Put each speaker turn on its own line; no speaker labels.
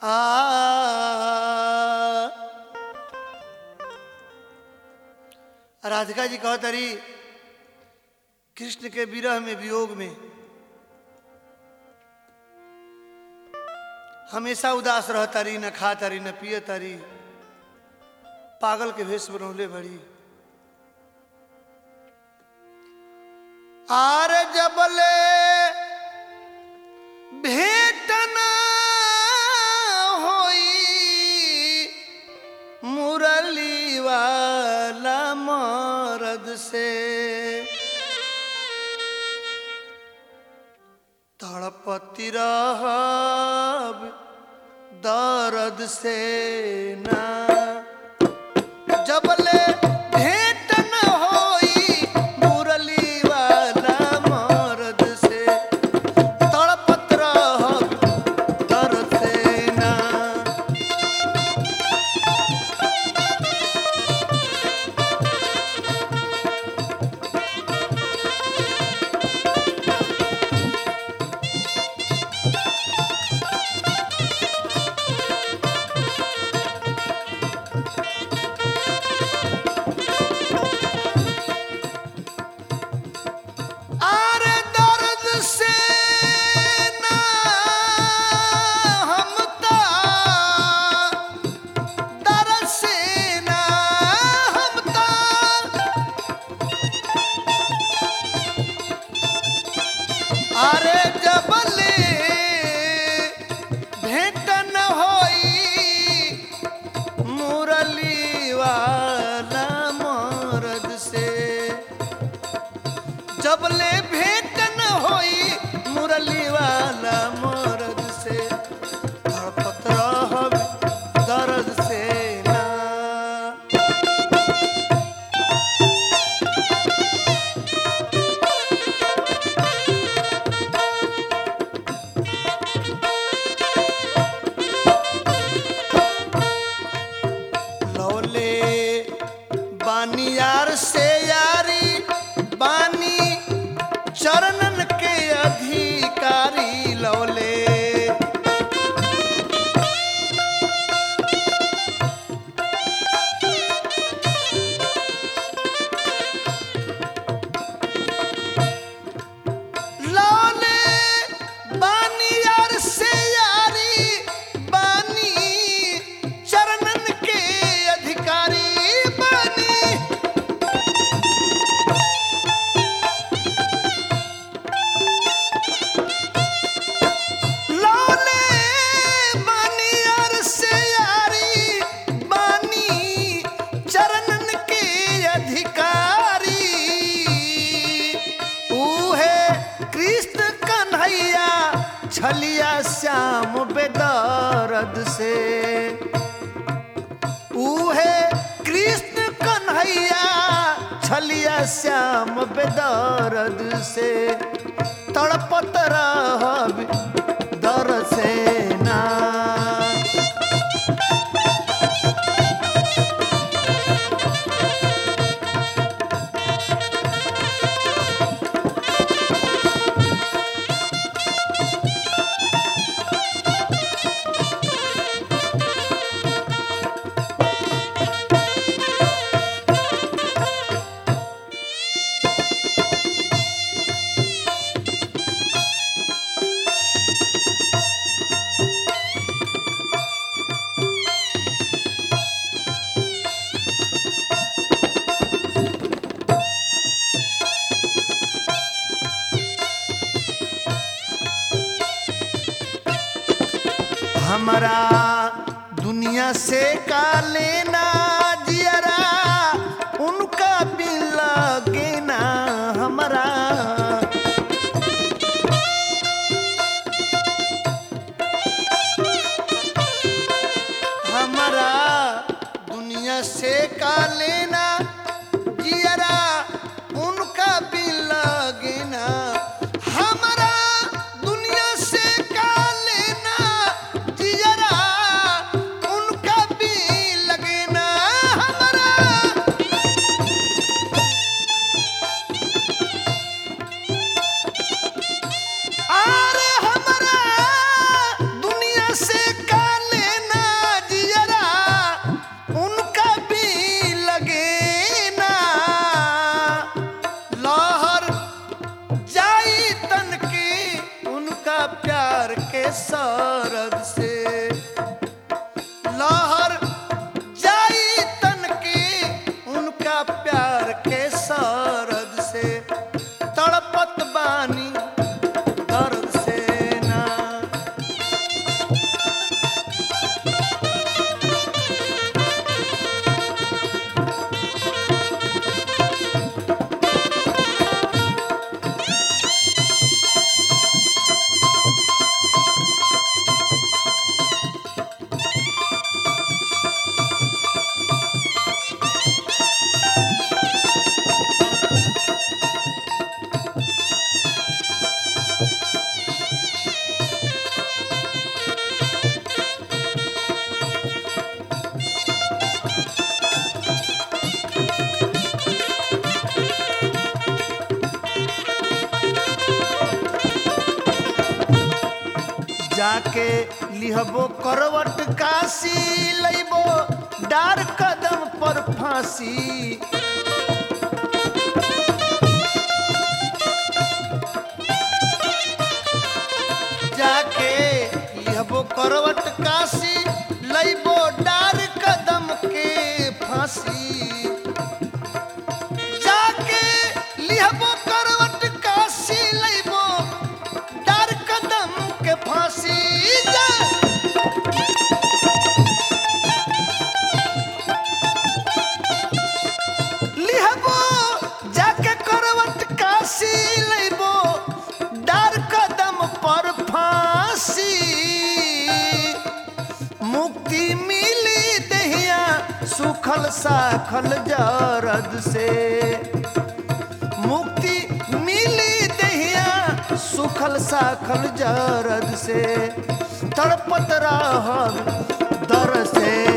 आ राधिका जी कहत रही कृष्ण के विरह में वियोग में हमेशा उदास रहता रही, न खाता रही, न पियता रही, पागल के भेष बनौले भरी। आर जबले भेंट न होई मुरली वाला मर्द से, तड़पती रहब दर्द से ना। जबले भेंट न होई मुरली वाला मर्द से, तड़पत रहब दर्द से ना। अरे जबले भेंट न होई मुरली वाला मर्द से, जबले भेंट न होई मुरली वाला मर्द से, तड़पत रहब दर्द से ना। बानी यार से यारी, बानी चरणन के अधिकारी लौले। लौले बानी यार से यारी, बानी चरणन के अधिकारी। छलिया श्याम बेदर्द से, उहे कृष्ण कन्हैया छलिया श्याम बेदर्द से, तड़पत रहब दर्द से ना। हमारा दुनिया से का लेना जियरा, उनका भी लगे ना हमारा। हमारा दुनिया से का लेना जियरा, उनका भी लगे ना। हमारा दुनिया से का लेना जियरा, उनका भी लगे ना। सरद से लहर जाई तन की उनका प्यार के सरद से तड़पत बानी दर्द से ना जाके लिहबो करवट काशी लइबो डार कदम पर फांसी जाके लिहबो करवट काशी लइबो डार कदम के फांसी जाके लिहबो करवट काशी लइबो डार कदम के फांसी लिहबो जाके करवट काशी लइबो डार कदम पर फांसी मुक्ति मिली दहिया सुखल साखल जरद से मुक्ति मिली दहिया सुखल साखल जरद से तड़पत रहब दर से